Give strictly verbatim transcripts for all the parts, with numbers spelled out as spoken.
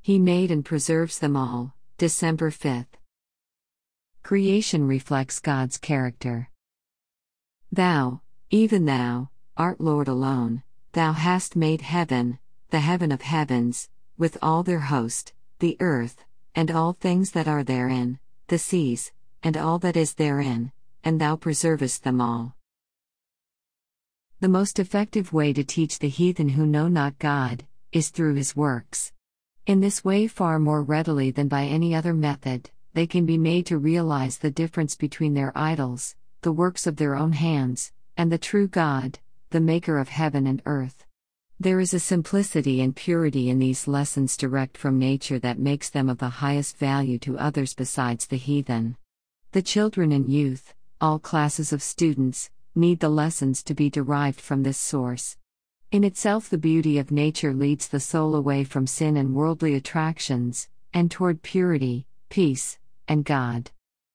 He made and preserves them all. December fifth. Creation reflects God's character. Thou, even thou, art Lord alone. Thou hast made heaven, the heaven of heavens, with all their host, the earth, and all things that are therein, the seas, and all that is therein, and thou preservest them all. The most effective way to teach the heathen who know not God is through His works. In this way, far more readily than by any other method, they can be made to realize the difference between their idols, the works of their own hands, and the true God, the Maker of heaven and earth. There is a simplicity and purity in these lessons direct from nature that makes them of the highest value to others besides the heathen. The children and youth, all classes of students, need the lessons to be derived from this source. In itself, the beauty of nature leads the soul away from sin and worldly attractions, and toward purity, peace, and God.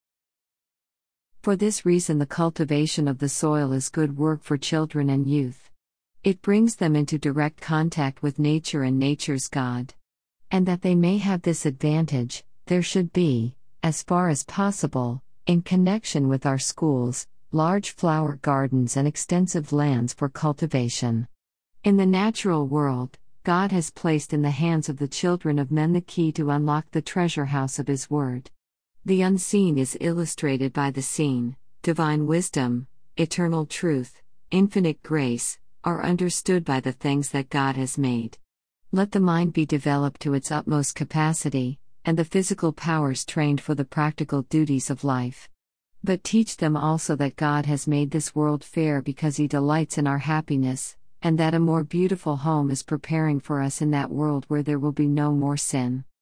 For this reason, the cultivation of the soil is good work for children and youth. It brings them into direct contact with nature and nature's God. And that they may have this advantage, there should be, as far as possible, in connection with our schools, large flower gardens and extensive lands for cultivation. In the natural world, God has placed in the hands of the children of men the key to unlock the treasure house of His Word. The unseen is illustrated by the seen. Divine wisdom, eternal truth, infinite grace, are understood by the things that God has made. Let the mind be developed to its utmost capacity, and the physical powers trained for the practical duties of life. But teach them also that God has made this world fair because He delights in our happiness, and that a more beautiful home is preparing for us in that world where there will be no more sin.